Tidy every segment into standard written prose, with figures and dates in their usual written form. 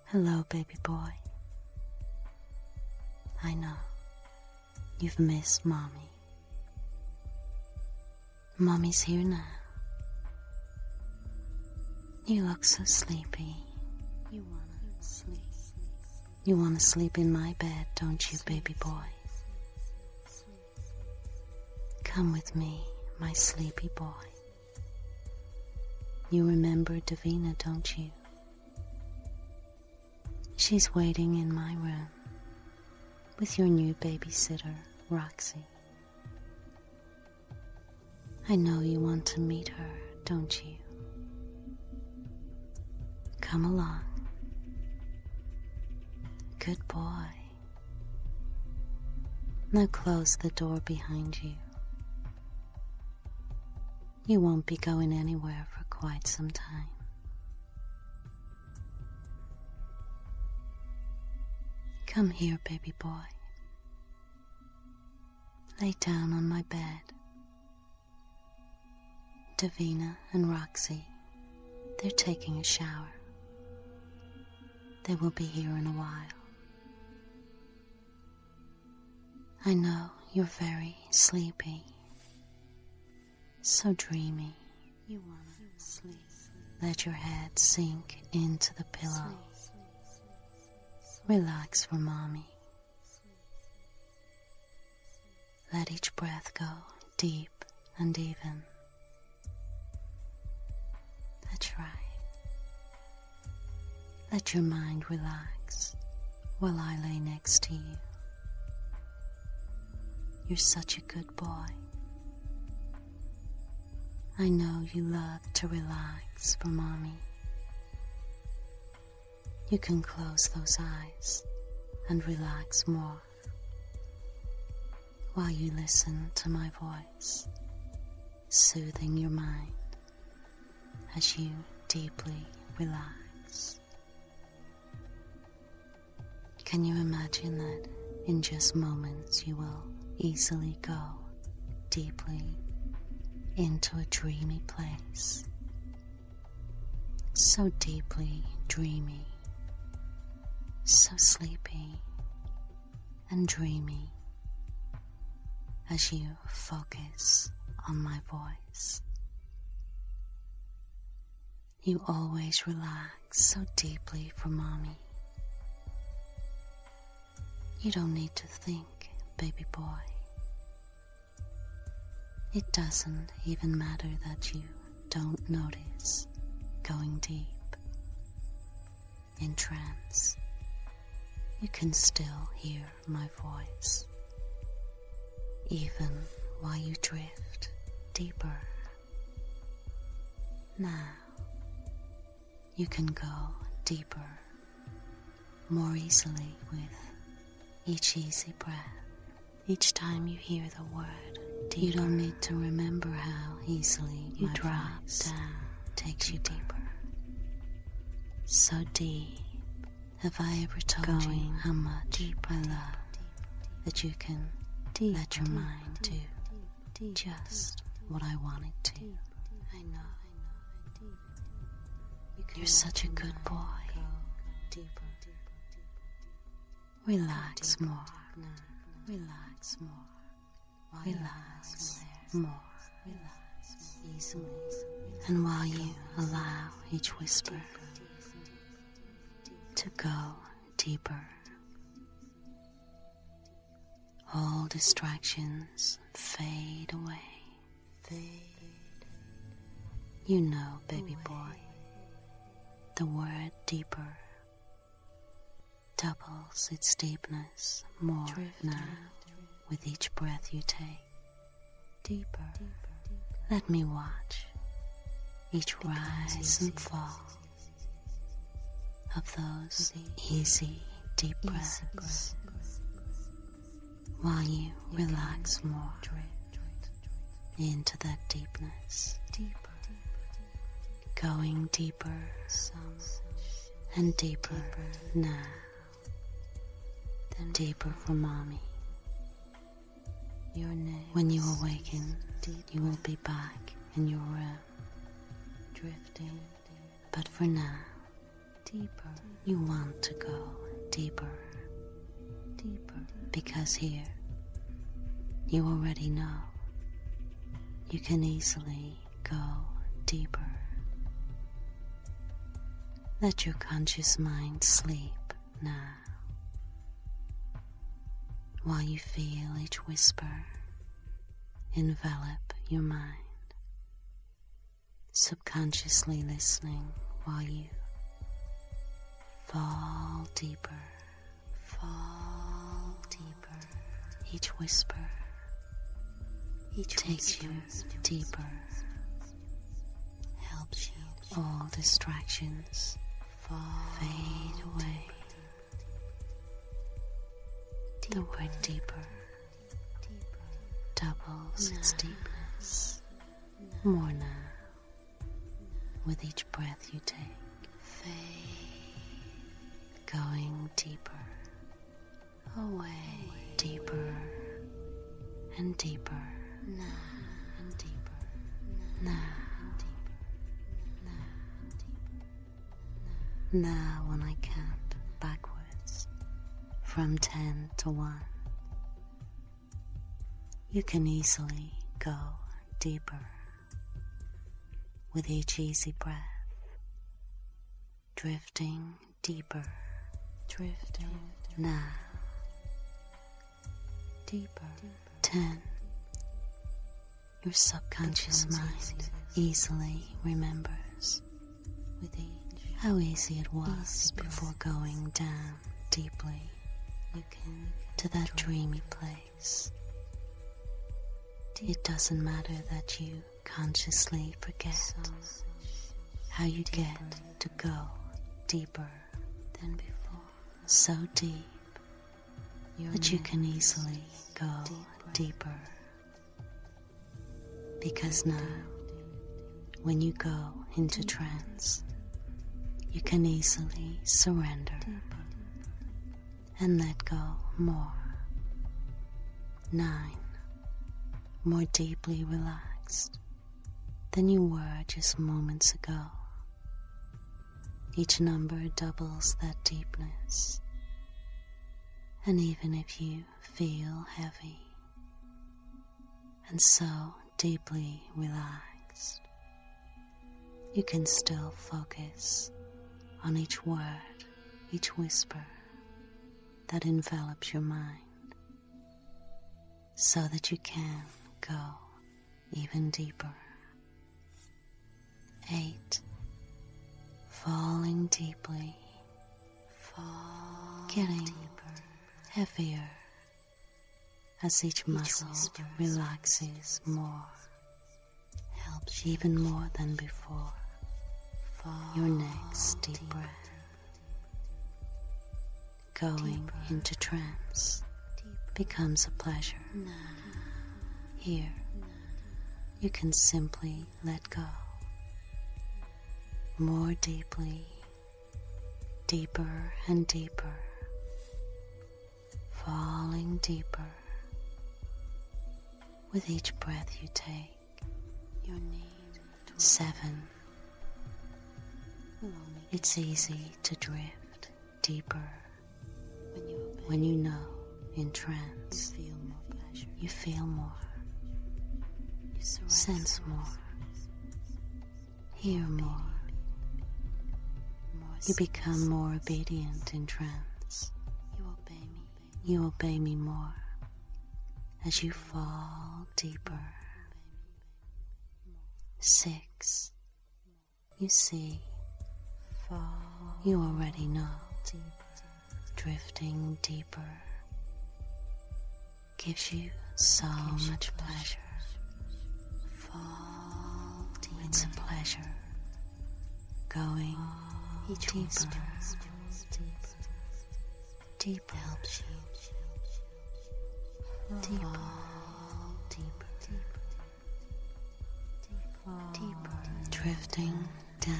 Hello, baby boy. I know you've missed Mommy. Mommy's here now. You look so sleepy. You wanna sleep. You wanna sleep in my bed, don't you, baby boy? Come with me, my sleepy boy. You remember Davina, don't you? She's waiting in my room with your new babysitter, Roxy. I know you want to meet her, don't you? Come along. Good boy. Now close the door behind you. You won't be going anywhere for quite some time. Come here, baby boy. Lay down on my bed. Davina and Roxy, they're taking a shower. They will be here in a while. I know you're very sleepy, so dreamy. You want to sleep. Let your head sink into the pillow. Relax for Mommy. Let each breath go deep and even. That's right. Let your mind relax while I lay next to you. You're such a good boy. I know you love to relax for Mommy. You can close those eyes and relax more while you listen to my voice, soothing your mind as you deeply relax. Can you imagine that in just moments you will easily go deeply into a dreamy place? So deeply dreamy, so sleepy and dreamy as you focus on my voice. You always relax so deeply for Mommy. You don't need to think, baby boy. It doesn't even matter that you don't notice going deep in trance. You can still hear my voice, even while you drift deeper. Now, you can go deeper, more easily with each easy breath. Each time you hear the word deeper, you don't need to remember how easily you drop down takes you deeper. So deep. Have I ever told you how much I love that you can let your mind do just what I want it to? I know. You're such a good boy. Relax more. Relax more. Relax more. Relax easily. And while you allow each whisper to go deeper, all distractions fade away. You know, baby boy, the word deeper doubles its deepness more now with each breath you take. Deeper. Let me watch each rise and fall of those easy, deep breaths while you relax more into that deepness, going deeper and deeper now, deeper for Mommy. When you awaken, you will be back in your room, drifting. But for now, deeper. You want to go deeper, deeper, because here you already know you can easily go deeper. Let your conscious mind sleep now, while you feel each whisper envelop your mind, subconsciously listening while you fall deeper, fall deeper. Each whisper takes you deeper, helps you. All distractions fade away. The word deeper doubles its deepness. More now, with each breath you take. Going deeper, away, deeper and deeper, now and deeper, now, now when I count backwards from 10 to 1, you can easily go deeper with each easy breath, drifting deeper, drifting now, deeper. 10. Your subconscious mind easily remembers with each how easy it was before going down deeply to that dreamy place. It doesn't matter that you consciously forget how you get to go deeper than before, so deep that you can easily go deeper. Because now, when you go into trance, you can easily surrender and let go more. 9. More deeply relaxed than you were just moments ago. Each number doubles that deepness. And even if you feel heavy and so deeply relaxed, you can still focus on each word, each whisper that envelops your mind, so that you can go even deeper. 8. Falling deeply, getting deeper, heavier as each muscle relaxes more, helps even more than before. Your next deep breath, going into trance, becomes a pleasure. Here, you can simply let go. More deeply, deeper and deeper, falling deeper with each breath you take. 7. It's easy to drift deeper when you know in trance you feel more, sense more, hear more. You become more obedient in trance. You obey me more as you fall deeper. 6. You see, you already know, drifting deeper gives you so much pleasure. It's a pleasure going deeper, deeper, helps you deeper, deeper, drifting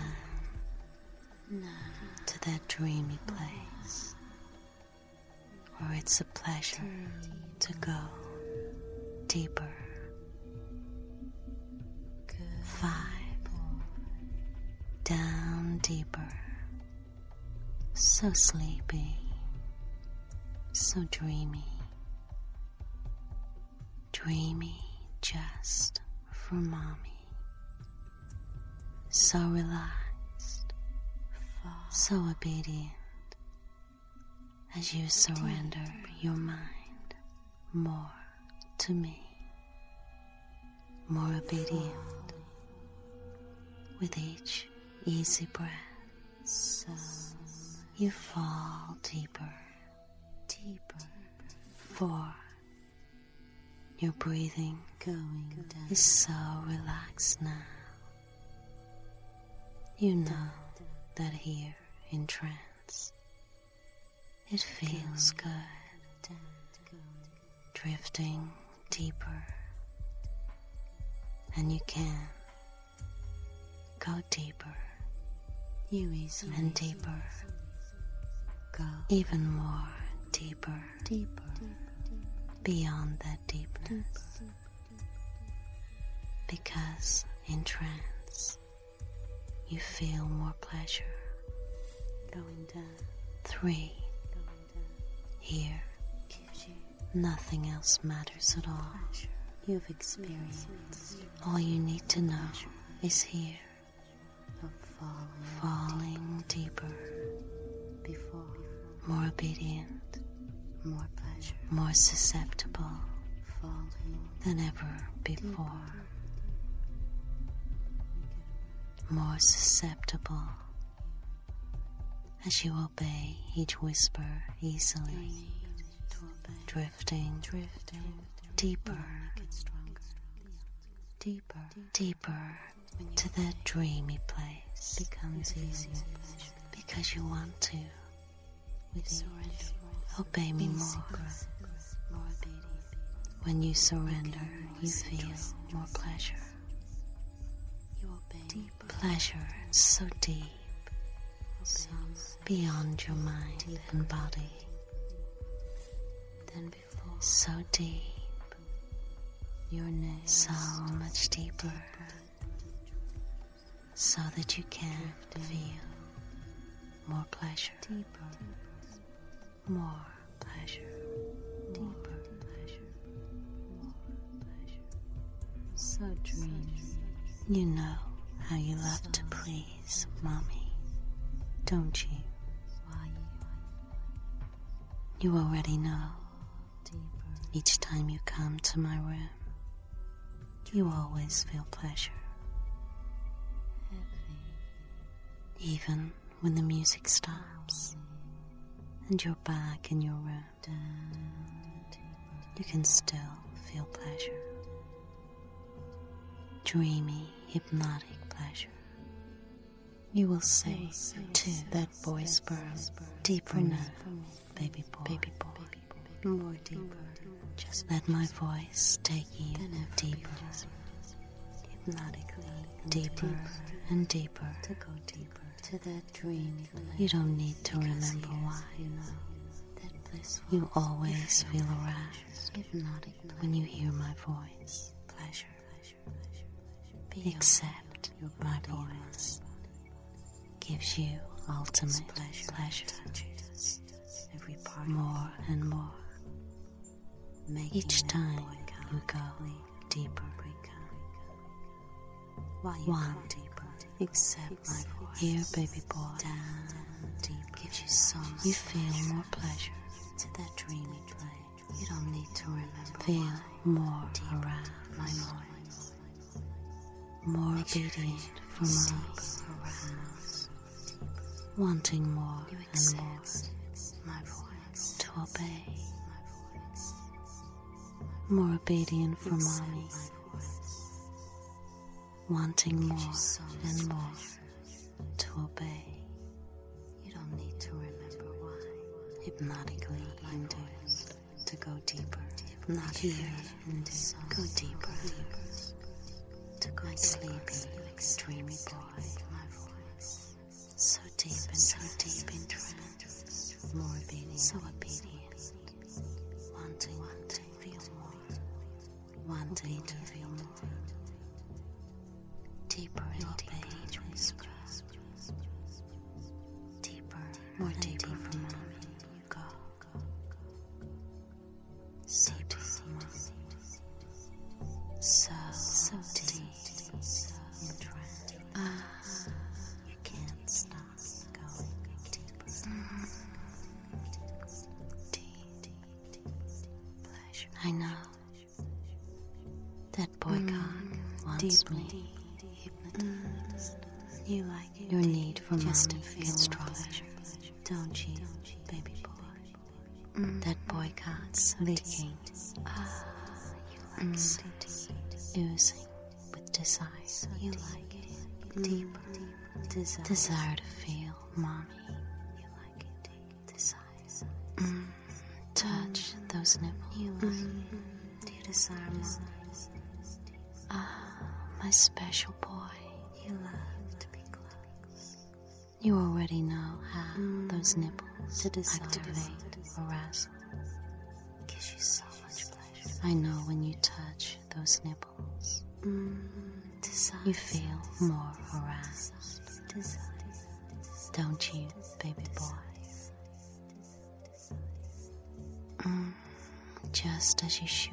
down to that dreamy place where it's a pleasure to go deeper. 5. Down deeper, So sleepy, so dreamy, dreamy just for mommy. So relaxed, so obedient, as you surrender your mind more to me, more obedient with each easy breath. So you fall deeper, deeper, for your breathing going down is so relaxed now. You know that here in trance it feels good, drifting deeper, and you can go deeper, and deeper, go even more deeper, beyond that deepness, because in trance you feel more pleasure. Going down. 3. Here, nothing else matters at all. You've experienced. All you need to know is here, falling deeper, more obedient, more pleasure, more susceptible than ever before, more susceptible as you obey each whisper easily, drifting deeper, deeper to that dreamy place. Becomes easier because you want to. Obey me more. When you surrender, you feel more pleasure. Pleasure so deep, beyond your mind and body. So deep, so much deeper, so that you can feel more pleasure, more pleasure, deeper pleasure, more pleasure. So dreamy. You know how you love to please mommy, don't you? You already know. Each time you come to my room, you always feel pleasure. Even when the music stops and you're back in your room, you can still feel pleasure. Dreamy, hypnotic pleasure. You will say to that voice burn, deeper now, baby boy, more deeper. Just let my voice take you deeper, hypnotically, deeper and deeper, to go deeper to that dreamy place. You don't need to remember why. You always feel aroused when you hear my voice. Pleasure. Accept my voice gives you ultimate pleasure. Every part more and more. Each time you go deeper. 1. Accept my voice. Here, baby boy. Down deep. Gives you so much. You feel more pleasure. To that dreamy place. You don't need to remember. Feel more around my voice. More obedient for my wanting more and more. My voice. To obey. More obedient for mommy, wanting more and more to obey. You don't need to remember why. Hypnotically induced to go deeper. Not here, induced. Go deeper. To go sleepy, dreamy boy. So deep in trance. More obedient. So obedient. Wanting to feel more. Wanting to feel more. Deeper and deeper. Deeper, more deeper. I know that boy cock wants me. Hypnotized. You like it. Your need for just mommy gets stronger, don't you, baby boy? That boy cock's leaking. You like so deep, oozing with desire. You like it deeper. Desire to feel mommy. You like it deep. Desire. Touch those nipples. You like. Do you desire mommy? My special boy. You love to be close. You already know how those nipples activate arousal. Gives you so much pleasure. I know when you touch those nipples, you feel more aroused. Don't you, baby boy? Just as you should.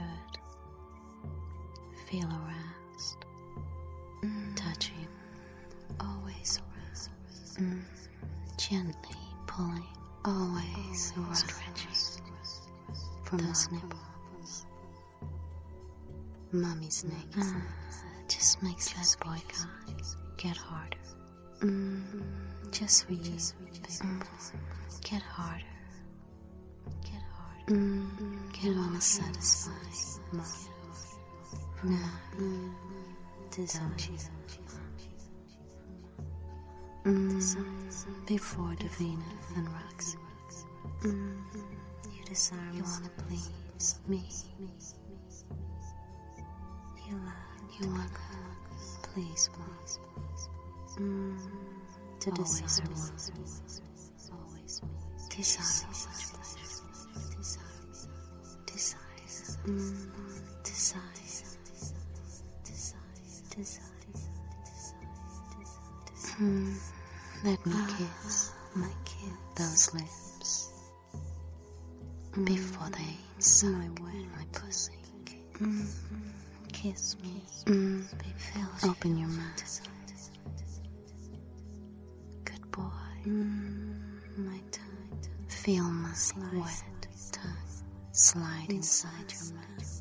Feel aroused. Touching. Always aroused. Gently pulling. Always aroused. Stretching from those nipples. Mommy's naked just makes that boy cock get harder. Just for you, baby boy. Get harder. Get harder. Get on a satisfying mode. Now, don't you? Before Davina and Roxy, you desire you want to please me. You want to please me. To desire me. Always me. Desire such pleasure. Desire. Let me kiss those lips before they suck my pussy. Kiss me. Open your mouth. Good boy. My tongue. Feel my wet tongue slide inside your mouth.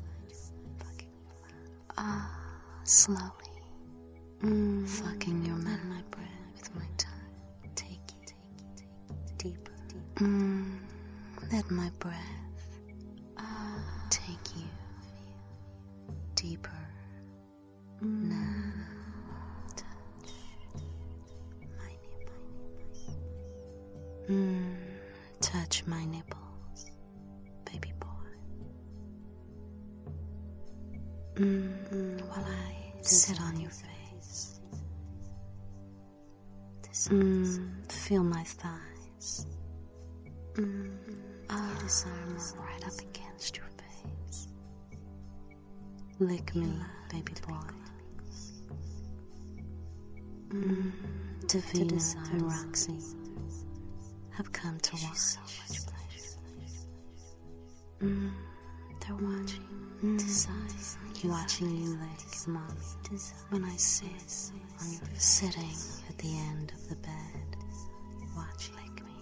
Slowly. Fucking your mouth. My breath with my tongue. Take it deeper. Let my breath take you deeper. Now touch my nipples. Touch my nipples, baby boy. While I sit on your face. Feel my thighs. Right up against your face. Lick me, baby boy. Davina and Roxy have come to watch. So much pleasure. They're watching. Watching you lick mommy. When I sit on your sitting at the end of the bed, watch lick me.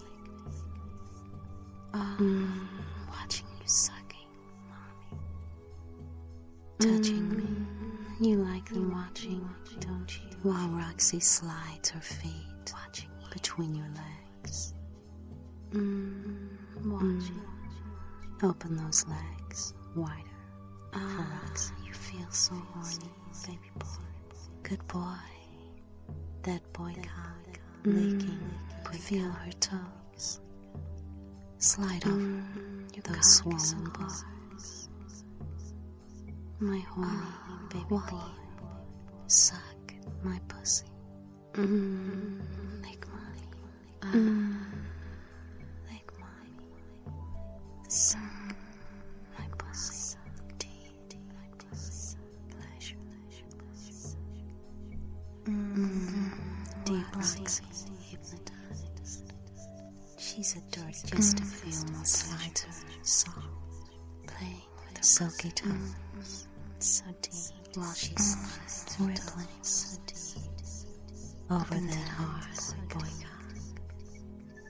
Watching you sucking mommy. Touching me. You like them watching, don't you? While Roxy slides her feet between your legs. Watching. Open those legs wider. For Roxy, you feel so horny, baby boy. Good boy. That boy cock licking. Feel her toes. Slide over those swollen bars. My horny baby boy. Suck my pussy. Lick mommy. Lick mommy. Suck my pussy. Deep pleasure. Deep Roxy hypnotized. She's a dirty just to feel more slides her soft, playing with her silky toes. So deep while she slides, rippling so deep over that hard boy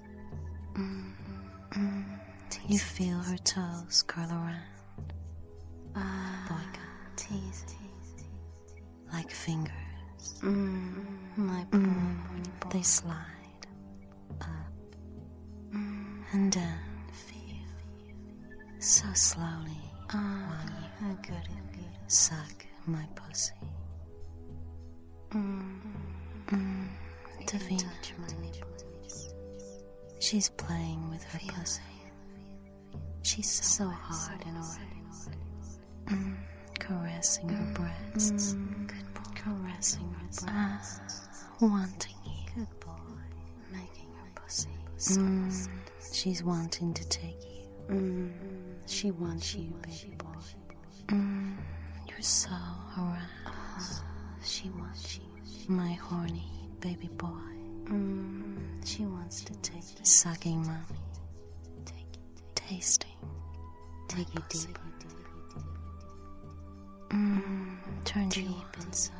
cock. You feel her toes curl around boy cat. Tease. Like fingers. My poor horny boy. They slide up and down. Feel so slowly while you good suck my pussy. Davina, she's playing with her pussy. She's so hard and already. Caressing her breasts. Good boy. Caressing her breasts. Wanting you. Good boy. Making her pussy soft. She's wanting to take you. She wants you, baby boy. You're so harassed. She wants you. My horny baby boy. She wants to take you. Sucking mommy. Tasting. Take you deeper. Turn deep inside.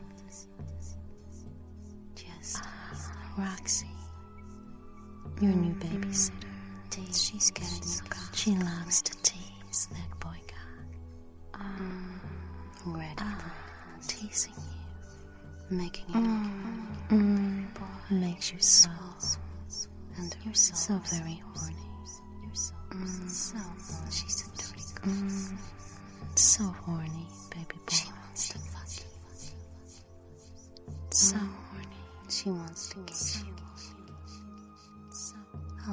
Just Roxy, your new babysitter. She's getting your cock. She loves to tease that boy cock. Ready, teasing you, making it boy. Makes you so, and you're so very horny. You're so, she's a dirty girl. So horny, baby boy. She wants to fuck you. So horny. She wants to kiss you. So hello.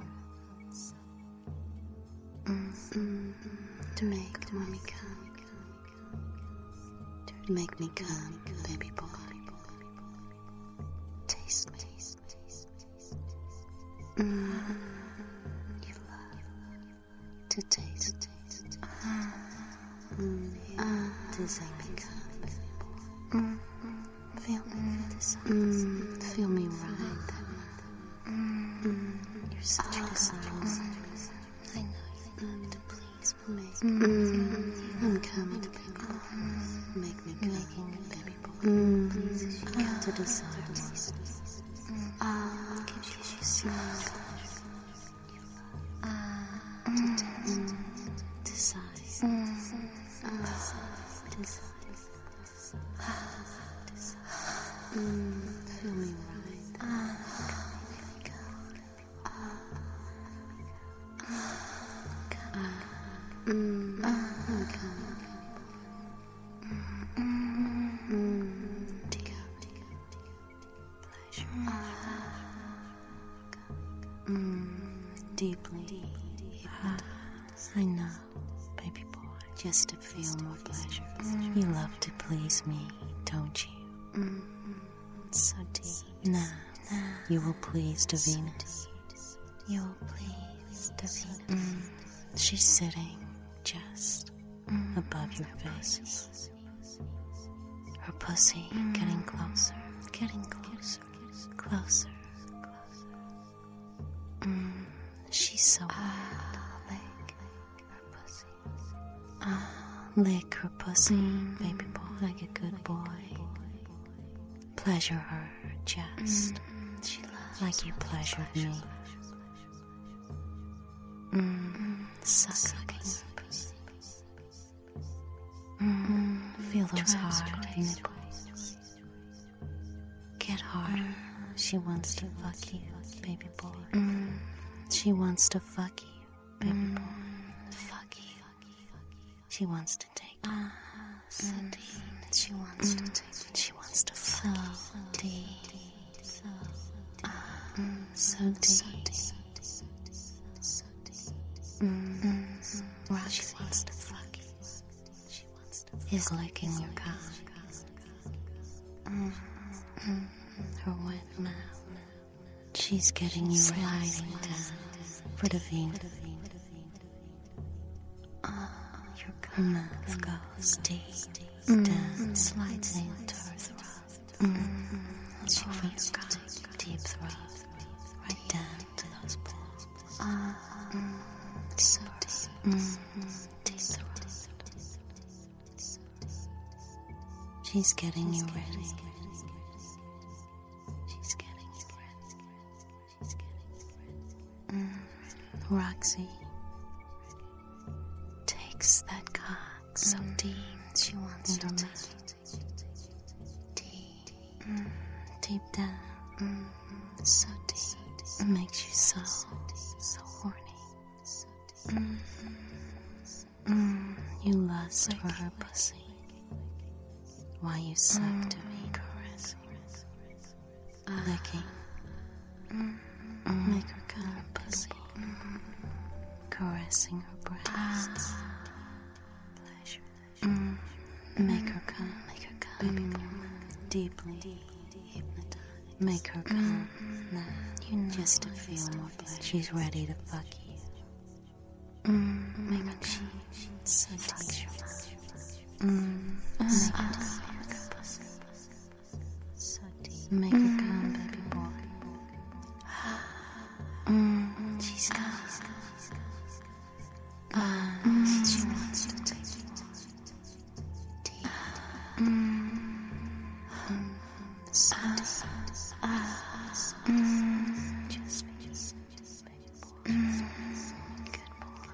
To make mommy come. To make me come, baby boy. Taste me. You love to taste. Does I become feel me feel me right. You're such a desire. I know you love to please me. I'm coming, baby boy. Make me come, baby boy. Please, you got to desire me. Gives you so much to taste, desire. Feel me right. Deeply. I know, baby boy. Just to feel more pleasure. You love to please me, don't you? So deep. Now, you will please Davina. You will please Davina. She's sitting just above your face. Her pussy getting closer, closer. She's so wet. Lick her pussy, baby boy, like a good boy. Pleasure her just like you pleasured me. Sucking her pussy. Feel those hard nipples. Get harder. She wants to fuck you, baby boy. She wants to fuck you, baby boy. Fuck you. She wants to take you. So deep. She wants to take you. She wants to fuck you. So deep. So deep. She wants to fuck you. She wants to fuck you. Is licking your cock. Her wet mouth. She's getting you sliding down for Davina. Her mouth goes deep down, slides into her throat. She feels deep throat, right down to those balls. So deep throat. She's getting you ready. Roxy takes that cock So deep. It makes you so horny. You lust for her pussy while you suck to be caressing, licking. Make her come her pussy, caressing her breasts. Pleasure. Make her come, baby boy. Deeply hypnotized. Make her come now, just to feel more pleasure. She's ready to fuck you. Make her come, so touch your mouth. Make her come, so deep. Make her come, baby boy. She's coming. She wants to take you deep. So deep. Just baby boy. Good boy.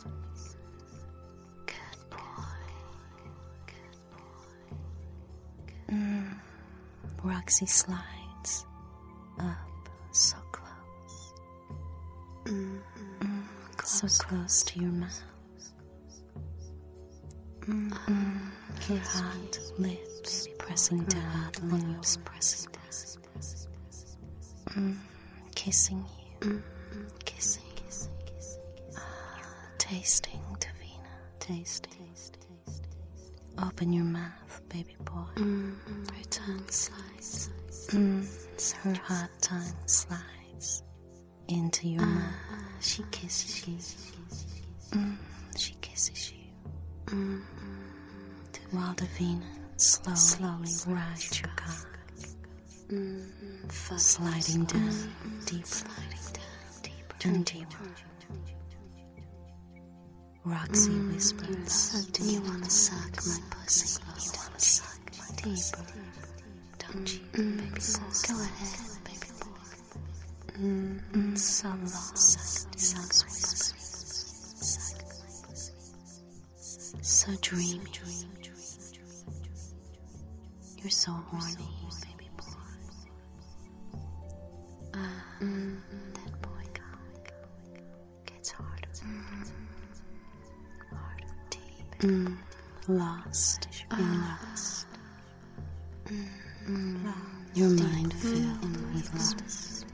Good boy. Good boy. Roxy slides up so close. So close to your mouth. Her hot lips pressing down on yours, kissing you, kissing, tasting, Davina, tasting. Open your mouth, baby boy. Her tongue slides. Her hot tongue slides into your mouth. She kisses you. She kisses you. While Davina slowly rides your cock, sliding down deeper and deeper. Roxy whispers, "You wanna suck my pussy? You wanna suck my deeper, don't you, baby boy? Go ahead, baby boy." So lost, sucks whispers. So dreamy. You're so horny, baby boy. That boy cock gets harder. Harder, deep. Lost in lust. Your mind filled with lust.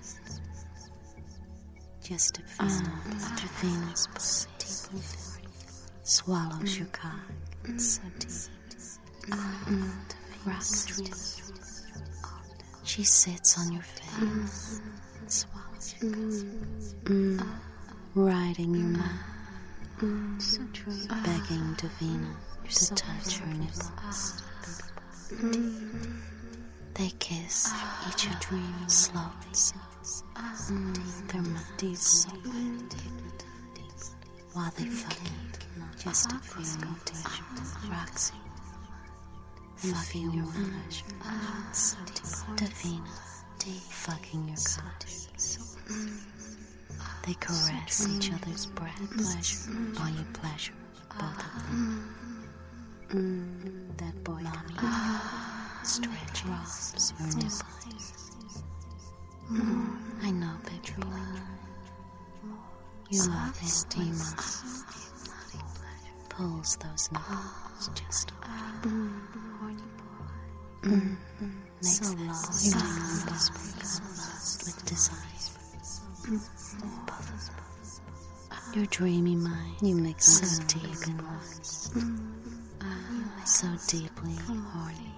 Just to feel Davina's pussy deeply filled. Swallows your cock so deep. Roxy. She sits on your face and swallows your cock, riding your mouth, so begging Davina to touch her nipples. They kiss each other slowly, their mouths so hypnotized, while they fucking just to feel more pleasure. Roxy, fucking your pleasure, so deep. Davina, fucking your cock. They caress each other's breath, pleasure, while you pleasure both of them. That boy stretch robs your nipples. I know, baby boy. You love it, we must. Pulls those nipples just away. Makes so lost you become lost with desire. Your dreamy mind, you make so deep in lust, so deeply horny,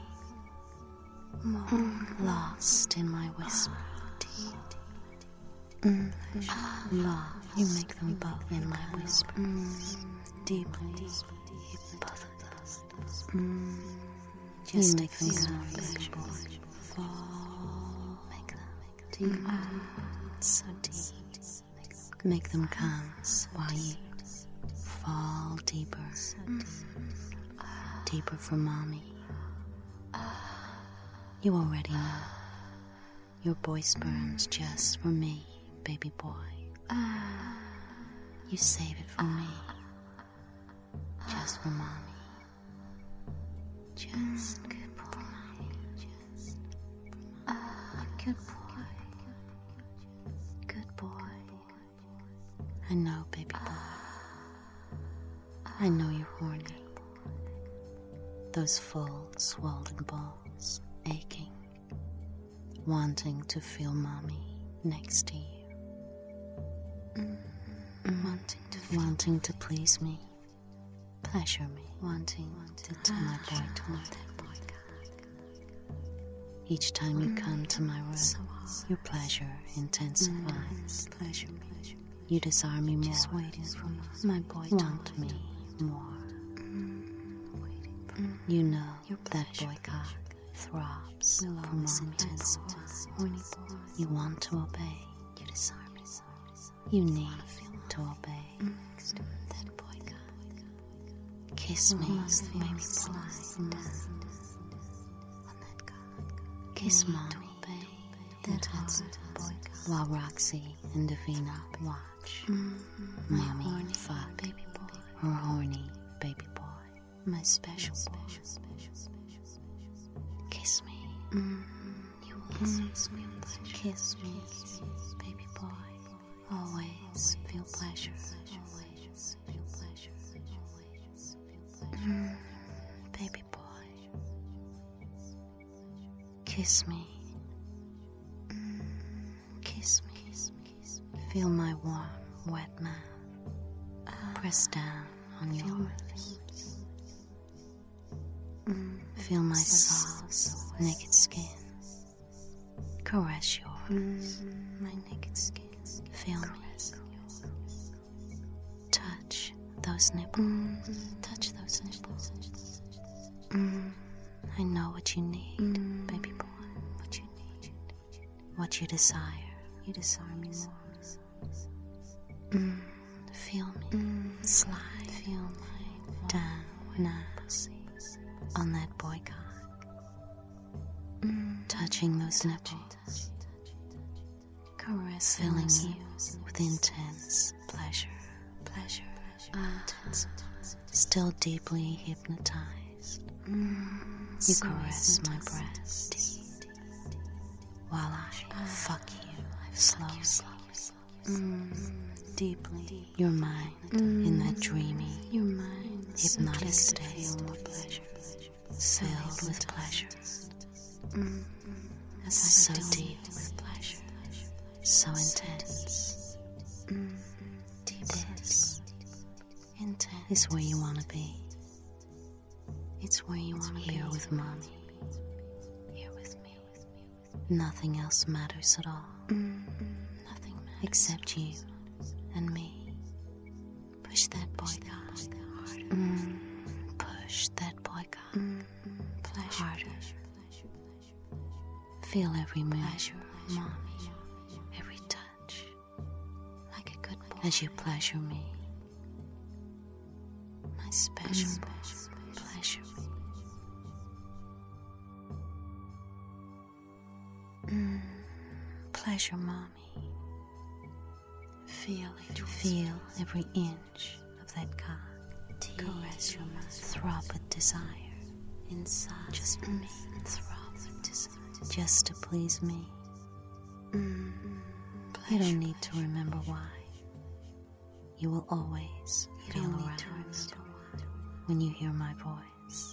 lost in my whisper. Love, you make them both in my whisper. Deeply, both of us. Just make them come, baby boy. Fall, make them deep, so deep. Make them come while you fall deeper, deeper for mommy. You already know your boy sperm's just for me, baby boy. You save it for me, just for mommy. Just good boy, just good boy. I know, baby boy. I know you're horny. Those full, swollen balls aching, wanting to feel mommy next to you. Wanting to please me, pleasure me, wanting to tell my boy to that boy. Each time you come to my room, your pleasure intensifies. You desire me more. Just waiting for my boy. Want me more. You know that boy cock throbs for mommy. You want to obey. You desire me. You need to obey. That boy cock. Kiss me, baby boy. Kiss mommy, that boy, while Roxy and Davina watch mommy fuck baby boy, her horny baby boy, my special boy. Kiss me, you always feel pleasure. Kiss me, baby boy. Always feel pleasure. Always feel pleasure. Always feel pleasure. Baby boy. Kiss me. Kiss me. Feel my warm, wet mouth. Press down on yours. Feel my soft, naked skin. Caress yours. My naked skin. Feel me. Touch those nipples. Touch those nipples. I know what you need, baby boy. What you need. What you desire. You desire me more. Feel me. Slide. Feel my down now on that boy cock. Touching those nipples. Caress. Filling you with intense pleasure. Still deeply hypnotized. You caress my breast while I fuck you slowly, deeply. Your mind in that dreamy, hypnotic state, filled with pleasure, so deep with pleasure, so intense. This is where you want to be. It's where you want to be. Here with mommy. Here with me. Nothing else matters at all. Nothing matters. Except you and me. Push that boy cock harder. Push that boy cock harder. Feel every move, mommy. Every touch. Like a good boy. As you pleasure me. My special boy. Pleasure. Pleasure, mommy. Feel it. Feel every inch of that cock. Caress your mouth. Throb with desire. Inside. Just me. Throb with desire. Just to please me. You don't need to remember why. You will always feel aroused when you hear my voice.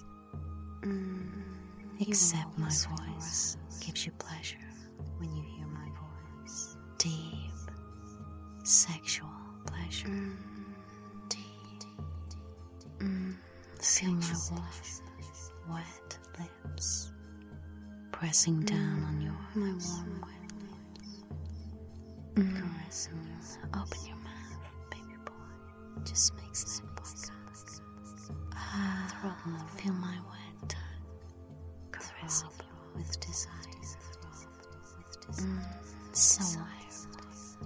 Except my voice gives you pleasure when you hear my voice. Deep, sexual pleasure. Deep. Feel my warm, wet lips pressing down on your my warm, wet lips. Caressing you. Open your mouth, baby boy. Just makes that boy feel my wet tongue caressing you with desire. So wild.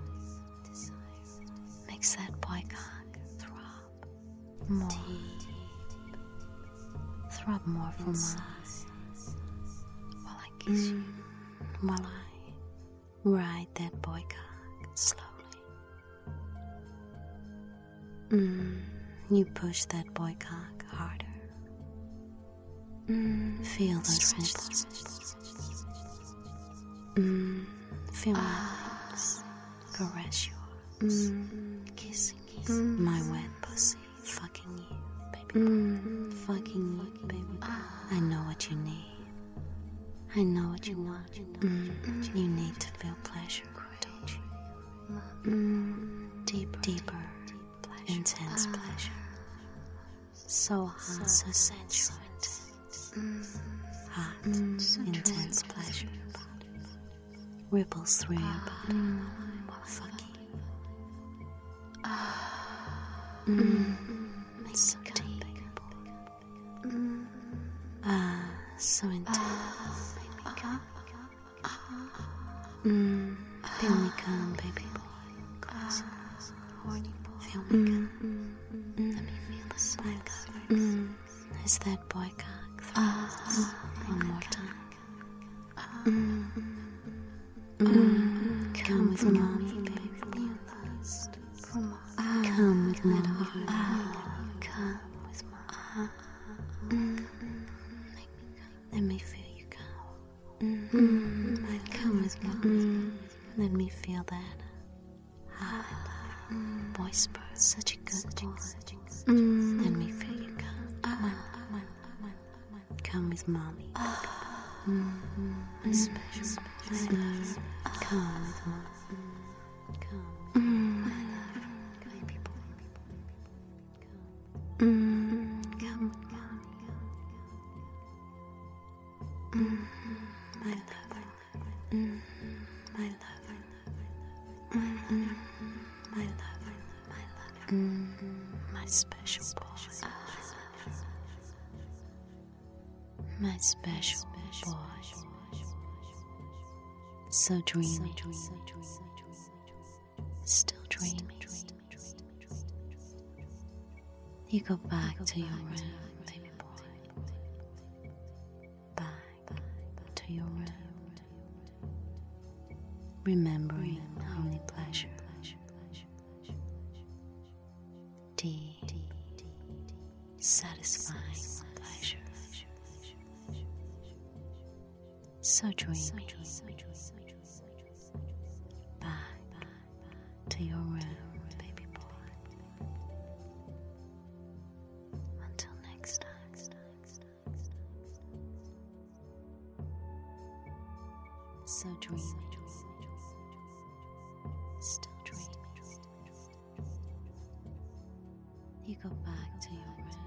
Makes that boy cock throb more. Throb more for mine. While I kiss you. While I ride that boy cock slowly. You push that boy cock harder. Feel those nipples. Feel my lips. Caress yours. kissing you. My wet pussy, fucking you, baby. Fucking you, baby. I know what you need. I know what you want. You need to feel pleasure, don't you? Deeper, intense pleasure. So hot, so sensual, hot, intense pleasure. Ripples through your body while fucking. Makes so deep, so intense. Baby, come. Feel me come, baby boy. Horny boy. Feel me come. Let me feel the spikes. Is that boy cock through? One more time. Come with mommy, baby. You lust. Come with mommy. Come with mommy. Let me feel you come. Come with mommy. Let me feel that. I love boy spur, such a good boy. Let me feel you come. Come with mommy. My special, my love. Come with mommy. Come, my love, baby boy. Come, my love, my love, my love, my special boy. My special boy. So dreamy, still dreamy. You go back to your room, baby boy. Back to your room. Remembering only pleasure. Deep, satisfying pleasure. So dreamy. Back to your room, baby boy. Until next time. So dreamy. Still dreamy. You go back to your room.